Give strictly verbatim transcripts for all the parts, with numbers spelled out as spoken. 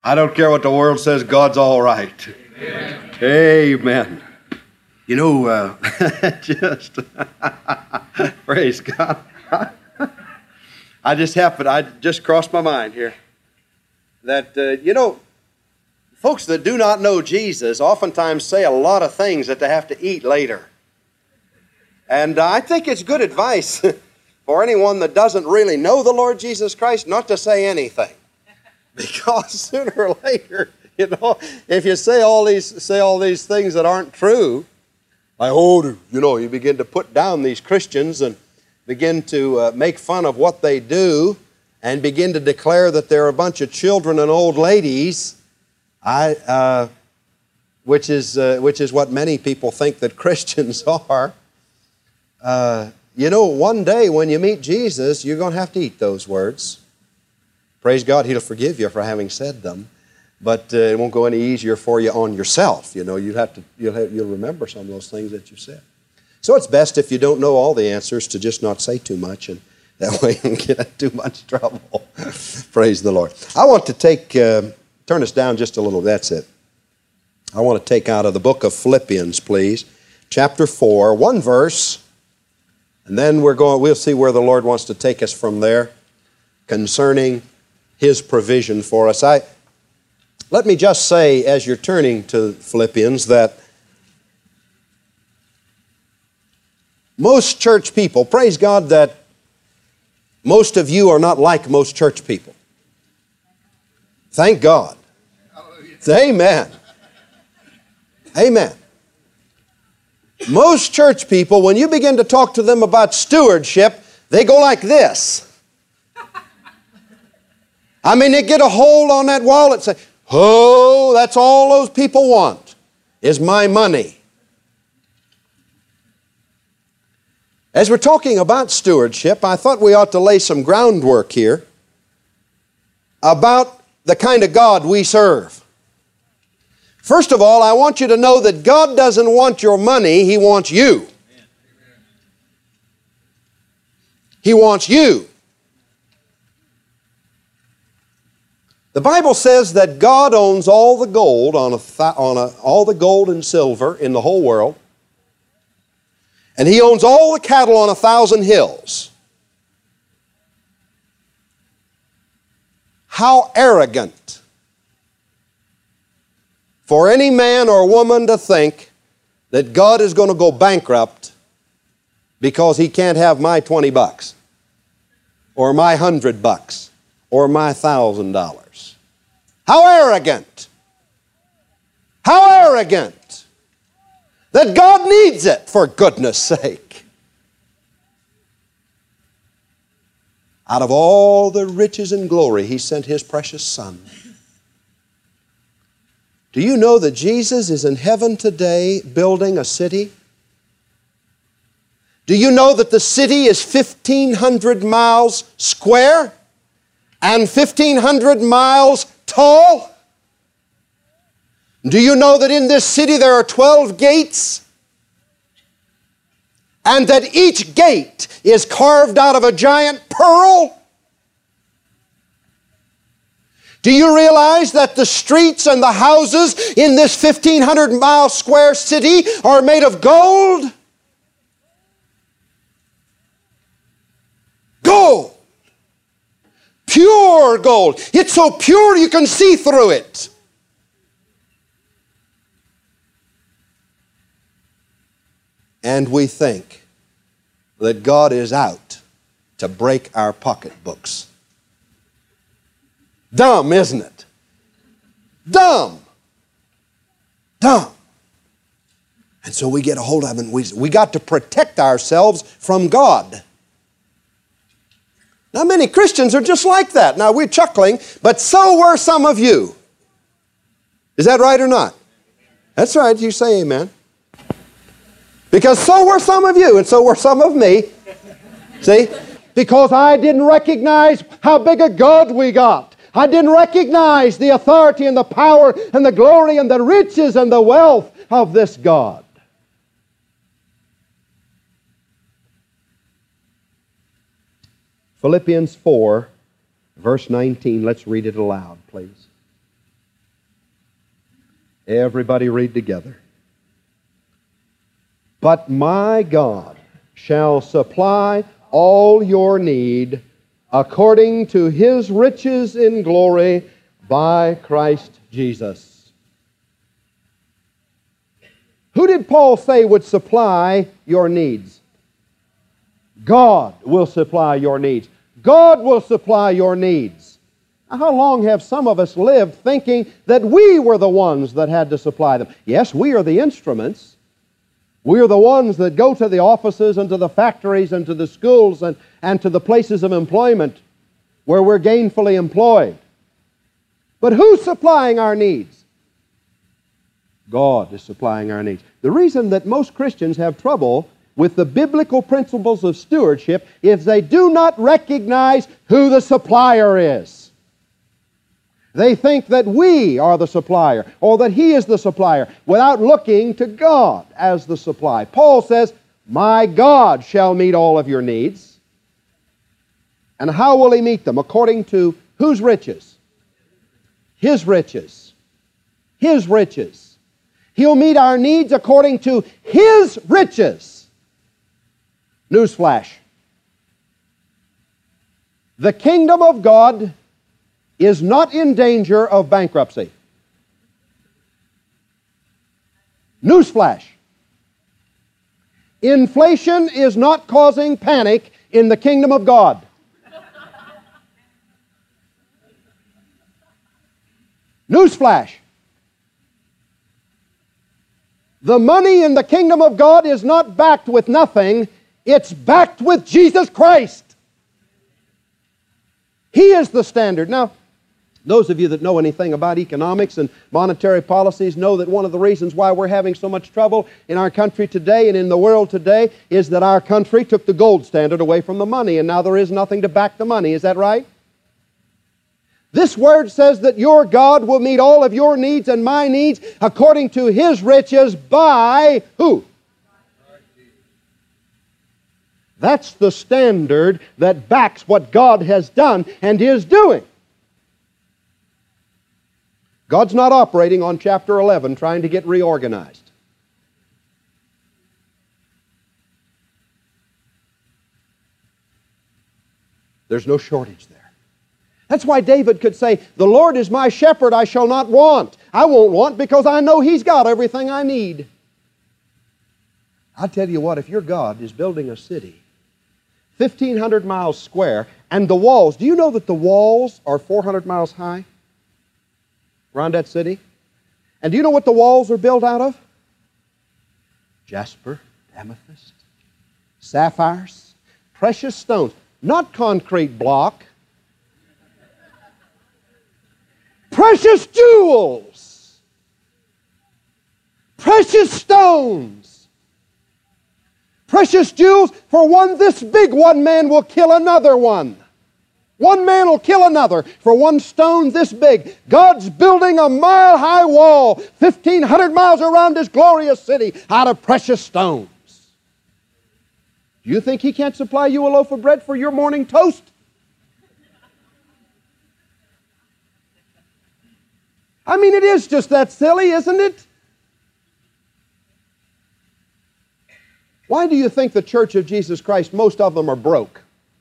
I don't care what the world says, God's all right. Amen. Amen. You know, uh, just, praise God. I just happened, I just crossed my mind here that, uh, you know, folks that do not know Jesus oftentimes say a lot of things that they have to eat later. And uh, I think it's good advice for anyone that doesn't really know the Lord Jesus Christ not to say anything. Because sooner or later, you know, if you say all these say all these things that aren't true, like, oh, you know, you begin to put down these Christians and begin to uh, make fun of what they do and begin to declare that they're a bunch of children and old ladies, I, uh, which is uh, which is what many people think that Christians are. Uh, you know, one day when you meet Jesus, you're going to have to eat those words. Praise God, He'll forgive you for having said them, but uh, it won't go any easier for you on yourself. You know, you'll have to you'll have, you'll remember some of those things that you said. So it's best if you don't know all the answers to just not say too much, and that way you don't get in too much trouble. Praise the Lord. I want to take uh, turn us down just a little. That's it. I want to take out of the book of Philippians, please, chapter four, one verse. And then we're going, we'll see where the Lord wants to take us from there concerning His provision for us. I, let me just say, as you're turning to Philippians, that most church people, praise God that most of you are not like most church people. Thank God. Amen. Amen. Most church people, when you begin to talk to them about stewardship, they go like this. I mean, they get a hold on that wallet and say, oh, that's all those people want, is my money. As we're talking about stewardship, I thought we ought to lay some groundwork here about the kind of God we serve. First of all, I want you to know that God doesn't want your money, He wants you. He wants you. The Bible says that God owns all the gold on a th- on a, all the gold and silver in the whole world, and He owns all the cattle on a thousand hills. How arrogant for any man or woman to think that God is going to go bankrupt because He can't have my twenty bucks or my hundred bucks or my thousand dollars. How arrogant! How arrogant that God needs it, for goodness sake. Out of all the riches and glory, He sent His precious Son. Do you know that Jesus is in heaven today building a city? Do you know that the city is fifteen hundred miles square and fifteen hundred miles tall? Do you know that in this city there are twelve gates? And that each gate is carved out of a giant pearl? Do you realize that the streets and the houses in this fifteen hundred mile square city are made of gold? Gold. Pure gold. It's so pure you can see through it. And we think that God is out to break our pocketbooks. Dumb, isn't it? Dumb. Dumb. And so we get a hold of it and we, we got to protect ourselves from God. Now, many Christians are just like that. Now, we're chuckling, but so were some of you. Is that right or not? That's right. You say amen. Because so were some of you, and so were some of me. See? Because I didn't recognize how big a God we got. I didn't recognize the authority and the power and the glory and the riches and the wealth of this God. Philippians four, verse nineteen. Let's read it aloud, please. Everybody read together. But my God shall supply all your need according to His riches in glory by Christ Jesus. Who did Paul say would supply your needs? God will supply your needs. God will supply your needs. Now, how long have some of us lived thinking that we were the ones that had to supply them? Yes, we are the instruments. We are the ones that go to the offices and to the factories and to the schools and, and to the places of employment where we're gainfully employed. But who's supplying our needs? God is supplying our needs. The reason that most Christians have trouble with the biblical principles of stewardship is they do not recognize who the supplier is. They think that we are the supplier or that He is the supplier without looking to God as the supply. Paul says, my God shall meet all of your needs. And how will He meet them? According to whose riches? His riches. His riches. He'll meet our needs according to His riches. Newsflash. The kingdom of God is not in danger of bankruptcy. Newsflash. Inflation is not causing panic in the kingdom of God. Newsflash. The money in the kingdom of God is not backed with nothing, it's backed with Jesus Christ. He is the standard. Now, those of you that know anything about economics and monetary policies know that one of the reasons why we're having so much trouble in our country today and in the world today is that our country took the gold standard away from the money, and now there is nothing to back the money. Is that right? This word says that your God will meet all of your needs and my needs according to His riches by who? That's the standard that backs what God has done and is doing. God's not operating on chapter eleven trying to get reorganized. There's no shortage there. That's why David could say, the Lord is my shepherd, I shall not want. I won't want because I know He's got everything I need. I'll tell you what, if your God is building a city, fifteen hundred miles square, and the walls, do you know that the walls are four hundred miles high around that city? And do you know what the walls are built out of? Jasper, amethyst, sapphires, precious stones, not concrete block. Precious jewels, precious stones, precious jewels. For one this big, one man will kill another one. One man will kill another for one stone this big. God's building a mile-high wall, fifteen hundred miles around this glorious city out of precious stones. Do you think He can't supply you a loaf of bread for your morning toast? I mean, it is just that silly, isn't it? Why do you think the Church of Jesus Christ, most of them are broke?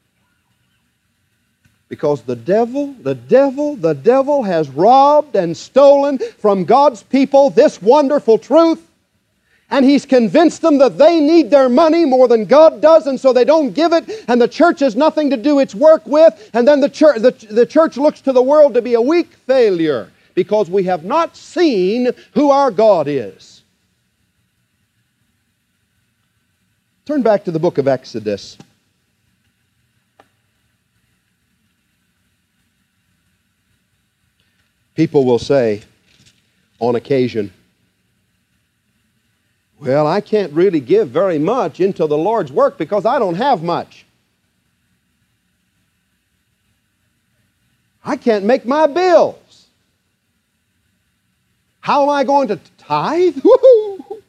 Because the devil, the devil, the devil has robbed and stolen from God's people this wonderful truth, and he's convinced them that they need their money more than God does, and so they don't give it, and the church has nothing to do its work with, and then the church, the, the church looks to the world to be a weak failure, because we have not seen who our God is. Turn back to the book of Exodus. People will say, on occasion, well, I can't really give very much into the Lord's work because I don't have much. I can't make my bills. How am I going to tithe? Woo-hoo!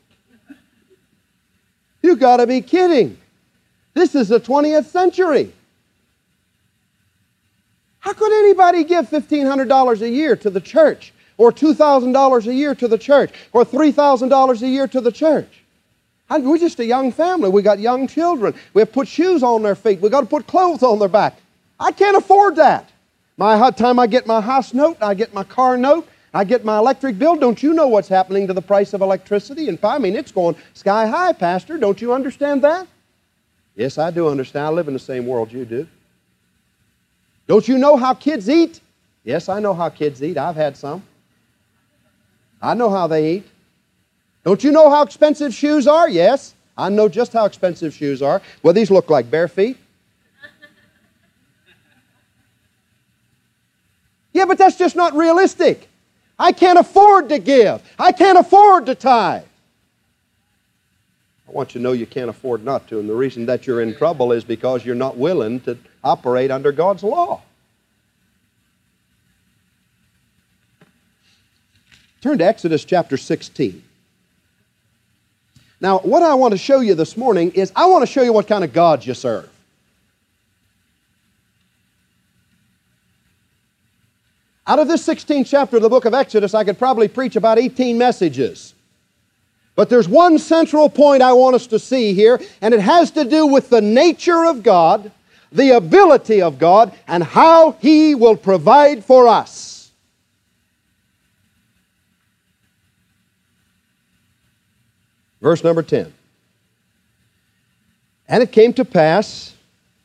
You got to be kidding. This is the twentieth century. How could anybody give fifteen hundred dollars a year to the church or two thousand dollars a year to the church, or three thousand dollars a year to the church. And we're just a young family. We got young children. We have to put shoes on their feet. We've got to put clothes on their back. I can't afford that. By the time I get my house note, I get my car note, I get my electric bill. Don't you know what's happening to the price of electricity? And I mean, it's going sky high, Pastor. Don't you understand that? Yes, I do understand. I live in the same world you do. Don't you know how kids eat? Yes, I know how kids eat. I've had some. I know how they eat. Don't you know how expensive shoes are? Yes, I know just how expensive shoes are. Well, these look like bare feet. Yeah, but that's just not realistic. I can't afford to give. I can't afford to tithe. I want you to know you can't afford not to, and the reason that you're in trouble is because you're not willing to operate under God's law. Turn to Exodus chapter sixteen. Now, what I want to show you this morning is I want to show you what kind of God you serve. Out of this sixteenth chapter of the book of Exodus, I could probably preach about eighteen messages. But there's one central point I want us to see here, and it has to do with the nature of God, the ability of God, and how He will provide for us. Verse number ten. And it came to pass,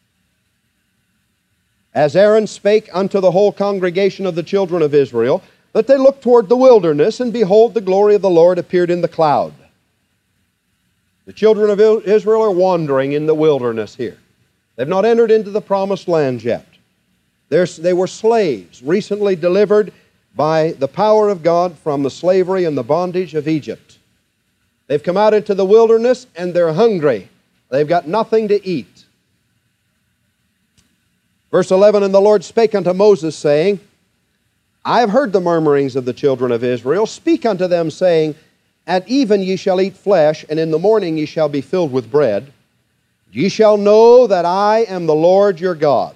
as Aaron spake unto the whole congregation of the children of Israel, that they looked toward the wilderness, and behold, the glory of the Lord appeared in the cloud. The children of Israel are wandering in the wilderness here. They've not entered into the promised land yet. They're, they were slaves, recently delivered by the power of God from the slavery and the bondage of Egypt. They've come out into the wilderness and they're hungry. They've got nothing to eat. Verse eleven, And the Lord spake unto Moses, saying, I have heard the murmurings of the children of Israel. Speak unto them, saying, At even ye shall eat flesh, and in the morning ye shall be filled with bread. Ye shall know that I am the Lord your God.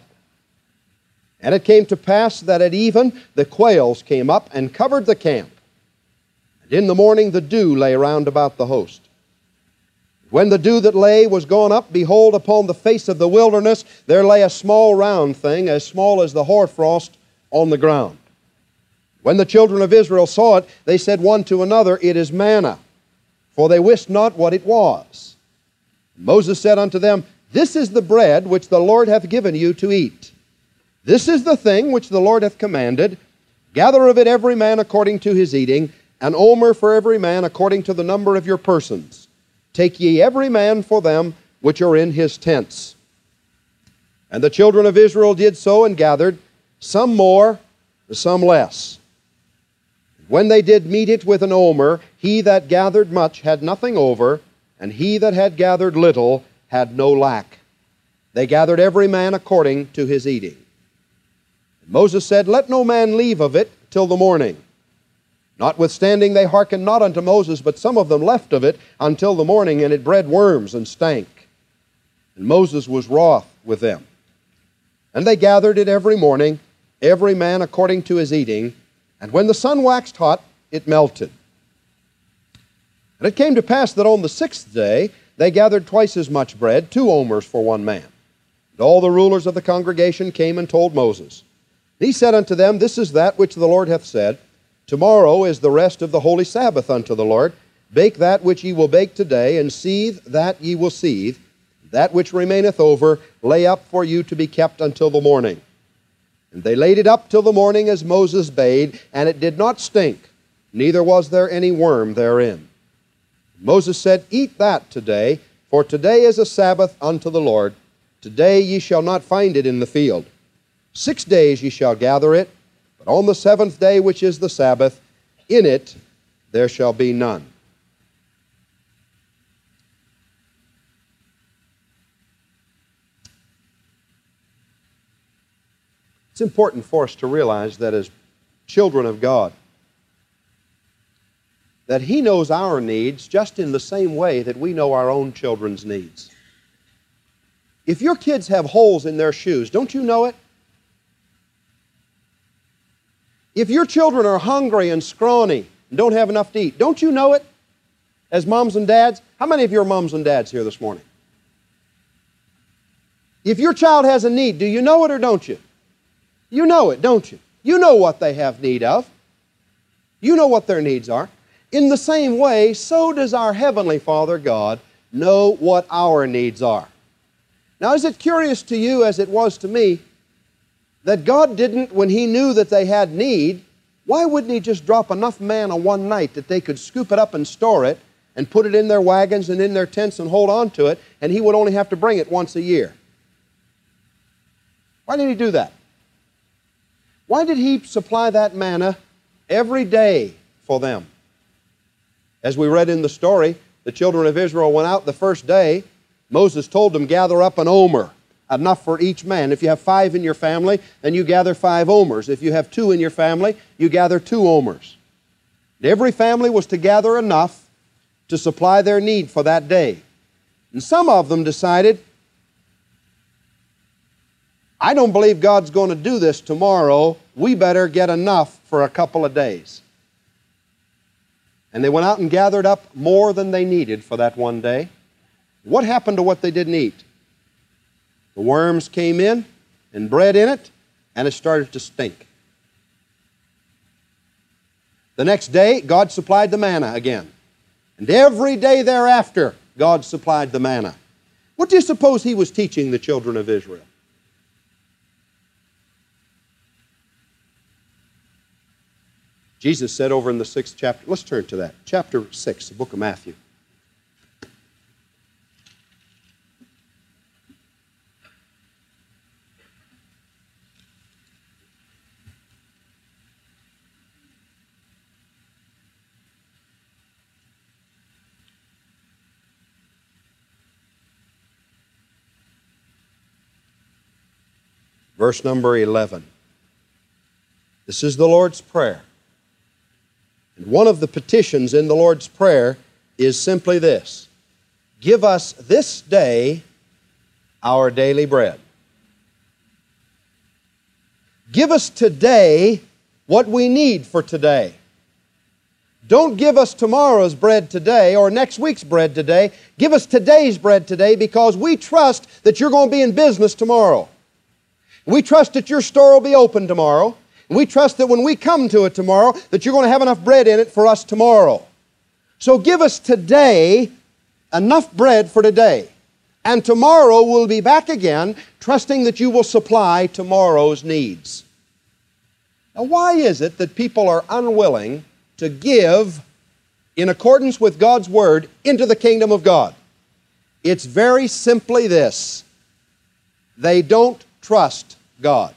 And it came to pass that at even the quails came up and covered the camp. And in the morning the dew lay round about the host. When the dew that lay was gone up, behold, upon the face of the wilderness there lay a small round thing, as small as the hoarfrost, on the ground. When the children of Israel saw it, they said one to another, It is manna, for they wist not what it was. Moses said unto them, This is the bread which the Lord hath given you to eat. This is the thing which the Lord hath commanded. Gather of it every man according to his eating, an omer for every man according to the number of your persons. Take ye every man for them which are in his tents. And the children of Israel did so and gathered, some more, some less. When they did meet it with an omer, he that gathered much had nothing over, and he that had gathered little had no lack. They gathered every man according to his eating. And Moses said, Let no man leave of it till the morning. Notwithstanding they hearkened not unto Moses, but some of them left of it until the morning, and it bred worms and stank. And Moses was wroth with them. And they gathered it every morning, every man according to his eating, and when the sun waxed hot, it melted. And it came to pass that on the sixth day they gathered twice as much bread, two omers for one man. And all the rulers of the congregation came and told Moses. He said unto them, This is that which the Lord hath said, Tomorrow is the rest of the holy Sabbath unto the Lord. Bake that which ye will bake today, and seethe that ye will seethe. That which remaineth over, lay up for you to be kept until the morning. And they laid it up till the morning as Moses bade, and it did not stink, neither was there any worm therein. Moses said, Eat that today, for today is a Sabbath unto the Lord. Today ye shall not find it in the field. Six days ye shall gather it, but on the seventh day, which is the Sabbath, in it there shall be none. It's important for us to realize that as children of God, that He knows our needs just in the same way that we know our own children's needs. If your kids have holes in their shoes, don't you know it? If your children are hungry and scrawny and don't have enough to eat, don't you know it as moms and dads? How many of you are moms and dads here this morning? If your child has a need, do you know it or don't you? You know it, don't you? You know what they have need of. You know what their needs are. In the same way, so does our Heavenly Father God know what our needs are. Now, is it curious to you, as it was to me, that God didn't, when He knew that they had need, why wouldn't He just drop enough manna one night that they could scoop it up and store it and put it in their wagons and in their tents and hold on to it, and He would only have to bring it once a year? Why did He do that? Why did He supply that manna every day for them? As we read in the story, the children of Israel went out the first day. Moses told them, gather up an omer, enough for each man. If you have five in your family, then you gather five omers. If you have two in your family, you gather two omers. Every family was to gather enough to supply their need for that day. And some of them decided, I don't believe God's going to do this tomorrow. We better get enough for a couple of days. And they went out and gathered up more than they needed for that one day. What happened to what they didn't eat? The worms came in and bred in it, and it started to stink. The next day, God supplied the manna again. And every day thereafter, God supplied the manna. What do you suppose He was teaching the children of Israel? Jesus said over in the sixth chapter, let's turn to that, chapter six, the book of Matthew. Verse number eleven. This is the Lord's Prayer. And one of the petitions in the Lord's Prayer is simply this: give us this day our daily bread. Give us today what we need for today. Don't give us tomorrow's bread today or next week's bread today. Give us today's bread today, because we trust that you're going to be in business tomorrow. We trust that your store will be open tomorrow. And we trust that when we come to it tomorrow, that you're going to have enough bread in it for us tomorrow. So give us today enough bread for today. And tomorrow we'll be back again, trusting that you will supply tomorrow's needs. Now, why is it that people are unwilling to give in accordance with God's Word into the kingdom of God? It's very simply this: they don't trust God.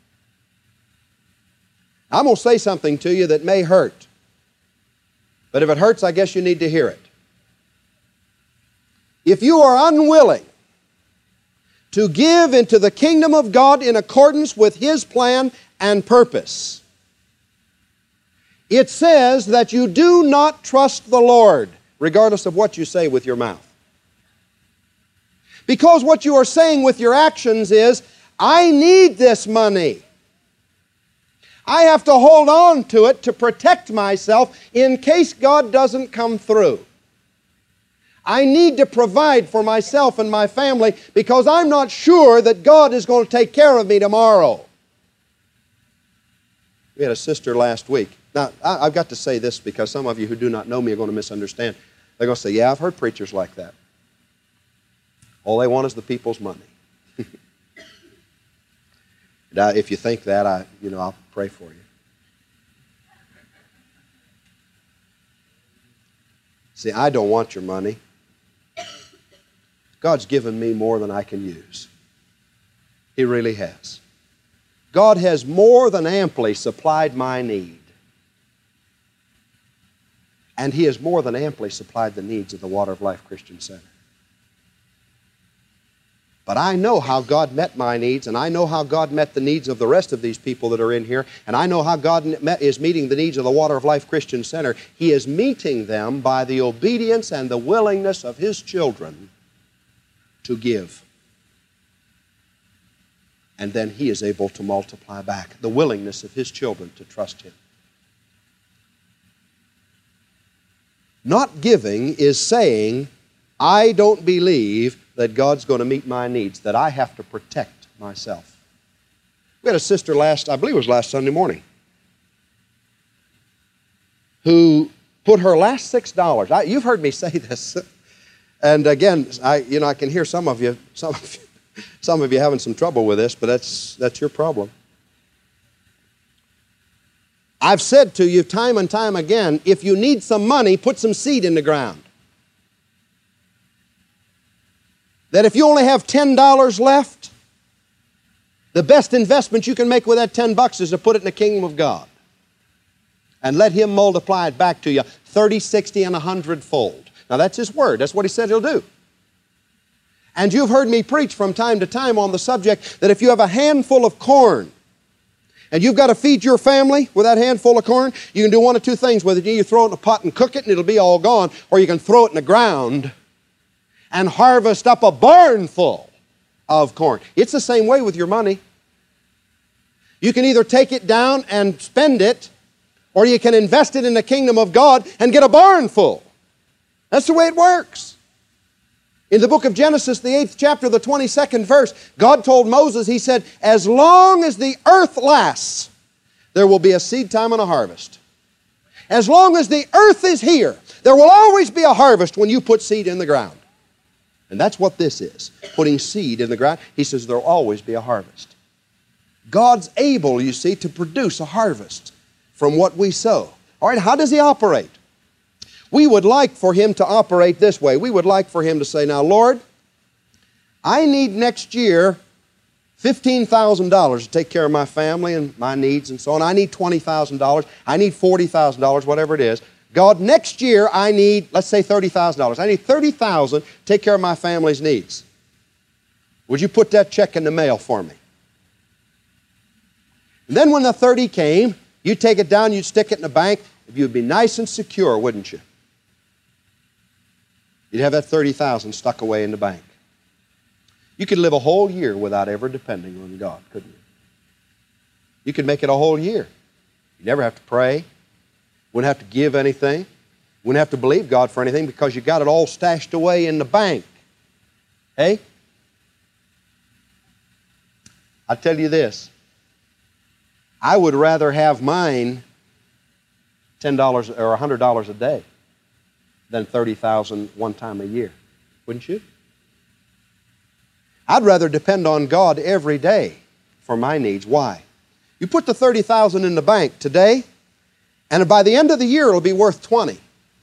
I'm going to say something to you that may hurt, but if it hurts, I guess you need to hear it. If you are unwilling to give into the kingdom of God in accordance with His plan and purpose, it says that you do not trust the Lord, regardless of what you say with your mouth. Because what you are saying with your actions is, I need this money. I have to hold on to it to protect myself in case God doesn't come through. I need to provide for myself and my family because I'm not sure that God is going to take care of me tomorrow. We had a sister last week. Now, I've got to say this because some of you who do not know me are going to misunderstand. They're going to say, yeah, I've heard preachers like that. All they want is the people's money. Now, if you think that, I, you know, I'll pray for you. See, I don't want your money. God's given me more than I can use. He really has. God has more than amply supplied my need. And He has more than amply supplied the needs of the Water of Life Christian Center. But I know how God met my needs, and I know how God met the needs of the rest of these people that are in here, and I know how God met, is meeting the needs of the Water of Life Christian Center. He is meeting them by the obedience and the willingness of His children to give. and then He is able to multiply back. The willingness of His children to trust Him. Not giving is saying, I don't believe that God's going to meet my needs, that I have to protect myself. We had a sister last, I believe it was last Sunday morning, who put her last six dollars, I, you've heard me say this, and again, I, you know, I can hear some of you, some of you, some of you having some trouble with this, but that's, that's your problem. I've said to you time and time again, if you need some money, put some seed in the ground. That if you only have ten dollars left, the best investment you can make with that ten bucks is to put it in the kingdom of God. And let Him multiply it back to you thirty, sixty, and a hundred fold. Now that's His word. That's what He said He'll do. And you've heard me preach from time to time on the subject that if you have a handful of corn and you've got to feed your family with that handful of corn, you can do one of two things with it. You throw it in a pot and cook it and it'll be all gone, or you can throw it in the ground and harvest up a barn full of corn. It's the same way with your money. You can either take it down and spend it, or you can invest it in the kingdom of God and get a barn full. That's the way it works. In the book of Genesis, the eighth chapter, the twenty-second verse, God told Moses, He said, as long as the earth lasts, there will be a seed time and a harvest. As long as the earth is here, there will always be a harvest when you put seed in the ground. And that's what this is, putting seed in the ground. He says there will always be a harvest. God's able, you see, to produce a harvest from what we sow. All right, how does He operate? We would like for Him to operate this way. We would like for Him to say, now, Lord, I need next year fifteen thousand dollars to take care of my family and my needs and so on. I need twenty thousand dollars. I need forty thousand dollars, whatever it is. God, next year I need, let's say thirty thousand dollars. I need thirty thousand dollars to take care of my family's needs. Would you put that check in the mail for me? And then when the thirty came, you'd take it down, you'd stick it in the bank. You'd be nice and secure, wouldn't you? You'd have that thirty thousand dollars stuck away in the bank. You could live a whole year without ever depending on God, couldn't you? You could make it a whole year. You never have to pray. Wouldn't have to give anything. Wouldn't have to believe God for anything because you got it all stashed away in the bank. Hey? I'll tell you this. I would rather have mine ten dollars or one hundred dollars a day than thirty thousand dollars one time a year. Wouldn't you? I'd rather depend on God every day for my needs. Why? You put the thirty thousand dollars in the bank today, and by the end of the year, it'll be worth twenty.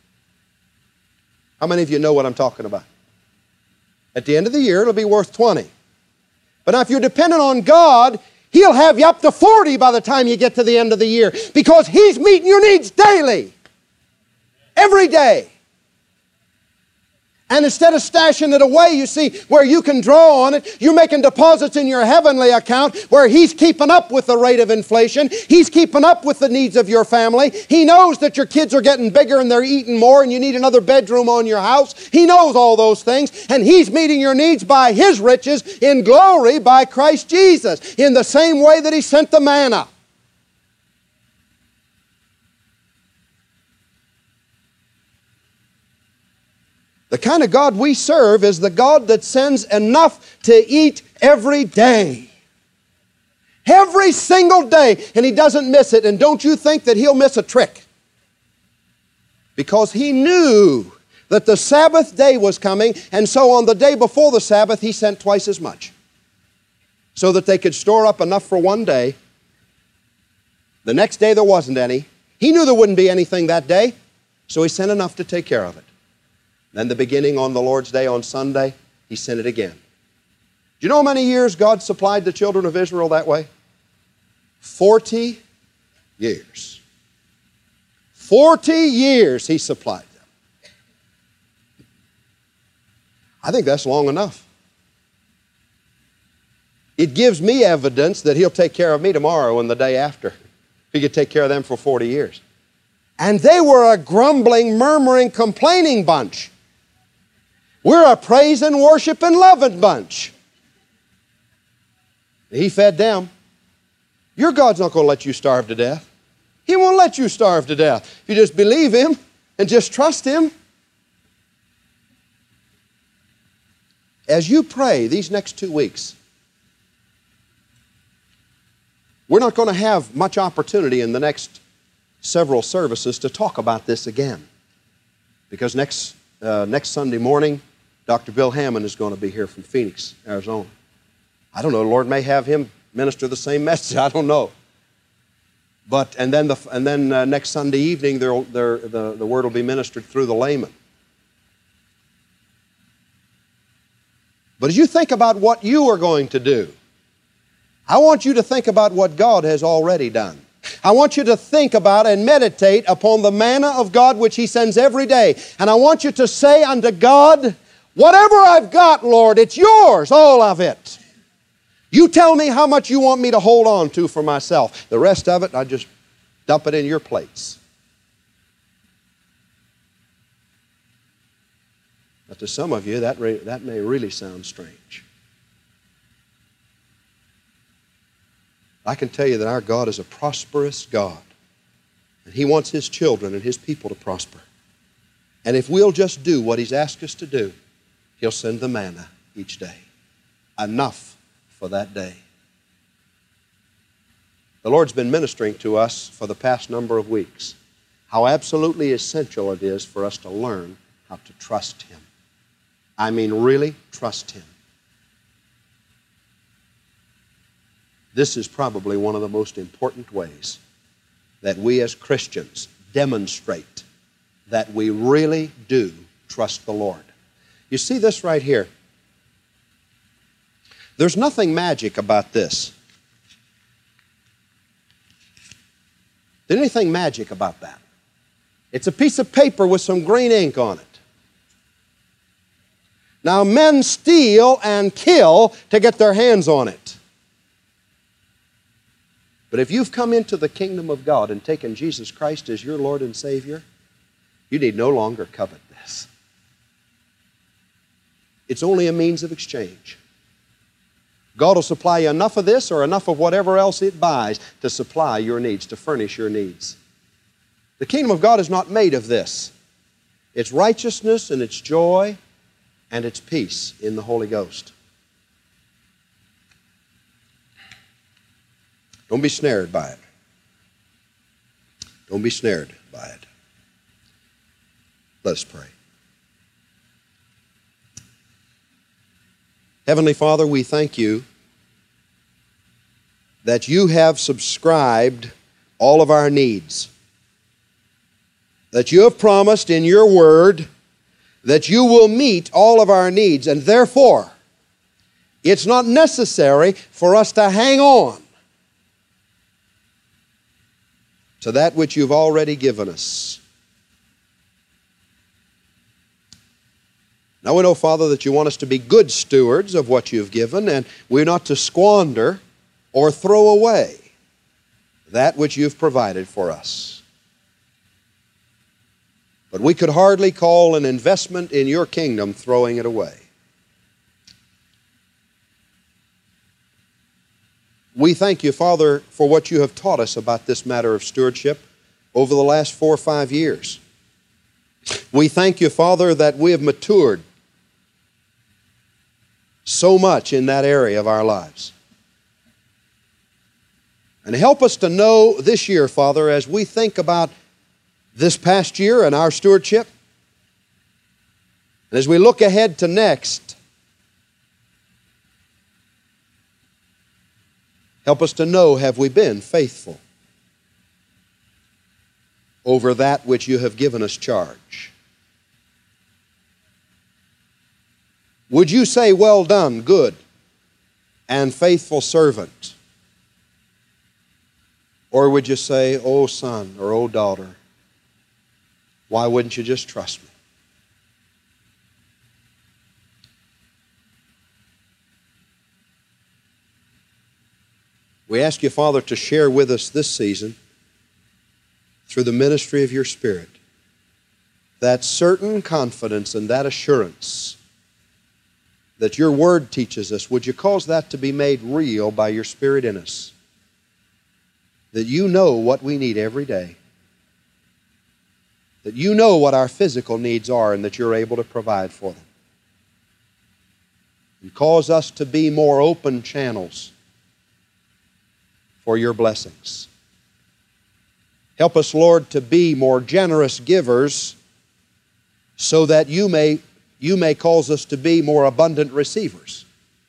How many of you know what I'm talking about? At the end of the year, it'll be worth twenty. But now if you're dependent on God, He'll have you up to forty by the time you get to the end of the year because He's meeting your needs daily, every day. And instead of stashing it away, you see, where you can draw on it, you're making deposits in your heavenly account where He's keeping up with the rate of inflation. He's keeping up with the needs of your family. He knows that your kids are getting bigger and they're eating more and you need another bedroom on your house. He knows all those things. And He's meeting your needs by His riches in glory by Christ Jesus in the same way that He sent the manna. The kind of God we serve is the God that sends enough to eat every day. Every single day. And He doesn't miss it. And don't you think that He'll miss a trick. Because He knew that the Sabbath day was coming. And so on the day before the Sabbath, He sent twice as much. So that they could store up enough for one day. The next day there wasn't any. He knew there wouldn't be anything that day. So He sent enough to take care of it. Then the beginning on the Lord's Day on Sunday, He sent it again. Do you know how many years God supplied the children of Israel that way? Forty years. Forty years He supplied them. I think that's long enough. It gives me evidence that He'll take care of me tomorrow and the day after. He could take care of them for forty years. And they were a grumbling, murmuring, complaining bunch. We're a praise and worship and loving bunch. He fed them. Your God's not going to let you starve to death. He won't let you starve to death. If you just believe Him and just trust Him. As you pray these next two weeks, we're not going to have much opportunity in the next several services to talk about this again. Because next, uh, next Sunday morning, Doctor Bill Hammond is going to be here from Phoenix, Arizona. I don't know, the Lord may have him minister the same message, I don't know. But, and then, the, and then uh, next Sunday evening, there, there, the, the word will be ministered through the layman. But as you think about what you are going to do, I want you to think about what God has already done. I want you to think about and meditate upon the manna of God which He sends every day. And I want you to say unto God, whatever I've got, Lord, it's yours, all of it. You tell me how much you want me to hold on to for myself. The rest of it, I just dump it in your plates. But to some of you, that, re that may really sound strange. I can tell you that our God is a prosperous God. And He wants His children and His people to prosper. And if we'll just do what He's asked us to do, He'll send the manna each day. Enough for that day. The Lord's been ministering to us for the past number of weeks how absolutely essential it is for us to learn how to trust Him. I mean, really trust Him. This is probably one of the most important ways that we as Christians demonstrate that we really do trust the Lord. You see this right here? There's nothing magic about this. There's anything magic about that. It's a piece of paper with some green ink on it. Now, men steal and kill to get their hands on it. But if you've come into the kingdom of God and taken Jesus Christ as your Lord and Savior, you need no longer covet this. It's only a means of exchange. God will supply you enough of this or enough of whatever else it buys to supply your needs, to furnish your needs. The kingdom of God is not made of this. It's righteousness and it's joy and it's peace in the Holy Ghost. Don't be snared by it. Don't be snared by it. Let us pray. Heavenly Father, we thank You that You have subscribed all of our needs. That You have promised in Your Word that You will meet all of our needs, and therefore it's not necessary for us to hang on to that which You've already given us. Now we know, Father, that You want us to be good stewards of what You've given, and we're not to squander or throw away that which You've provided for us. But we could hardly call an investment in Your kingdom throwing it away. We thank You, Father, for what You have taught us about this matter of stewardship over the last four or five years. We thank You, Father, that we have matured so much in that area of our lives. And help us to know this year, Father, as we think about this past year and our stewardship, and as we look ahead to next, help us to know, have we been faithful over that which You have given us charge? Would You say, well done, good and faithful servant? Or would You say, oh son or oh daughter, why wouldn't you just trust me? We ask You, Father, to share with us this season, through the ministry of Your Spirit, that certain confidence and that assurance that your Word teaches us, would you cause that to be made real by your Spirit in us? That you know what we need every day. That you know what our physical needs are and that you're able to provide for them. And cause us to be more open channels for your blessings. Help us, Lord, to be more generous givers so that you may, you may cause us to be more abundant receivers.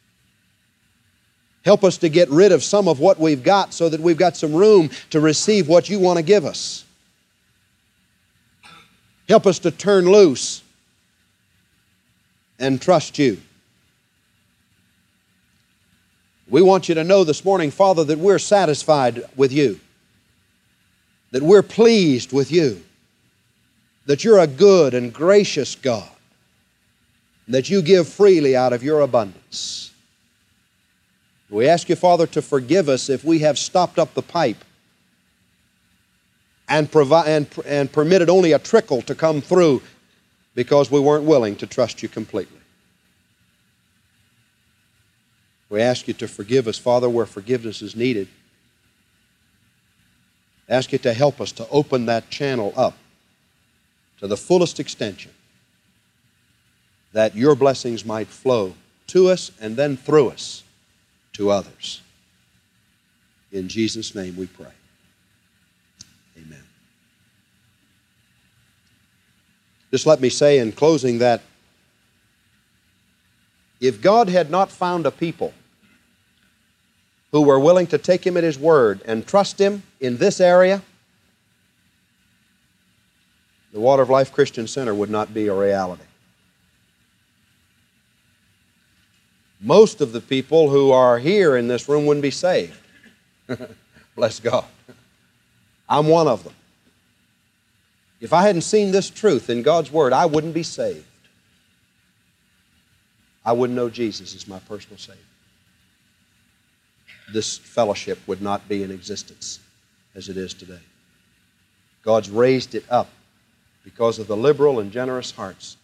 Help us to get rid of some of what we've got so that we've got some room to receive what you want to give us. Help us to turn loose and trust you. We want you to know this morning, Father, that we're satisfied with you, that we're pleased with you, that you're a good and gracious God, that you give freely out of your abundance. We ask you, Father, to forgive us if we have stopped up the pipe and, provi- and, and permitted only a trickle to come through because we weren't willing to trust you completely. We ask you to forgive us, Father, where forgiveness is needed. Ask you to help us to open that channel up to the fullest extension, that your blessings might flow to us and then through us to others. In Jesus' name we pray. Amen. Just let me say in closing that if God had not found a people who were willing to take Him at His word and trust Him in this area, the Water of Life Christian Center would not be a reality. Most of the people who are here in this room wouldn't be saved. Bless God. I'm one of them. If I hadn't seen this truth in God's Word, I wouldn't be saved. I wouldn't know Jesus as my personal Savior. This fellowship would not be in existence as it is today. God's raised it up because of the liberal and generous hearts